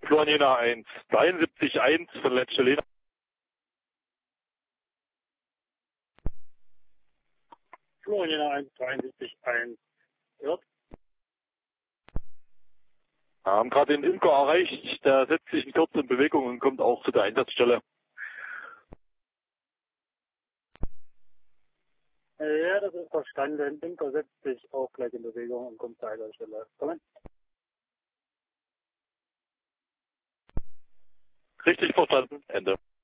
Florian 1, 73-1 von Leccelena. Florian 1, 73-1. Hört? Wir haben gerade den Imker erreicht, der setzt sich in Kürze in Bewegung und kommt auch zu der Einsatzstelle. Ja, das ist verstanden. Imker setzt sich auch gleich in Bewegung und kommt zur Einsatzstelle. Kommen. Richtig verstanden, Ende.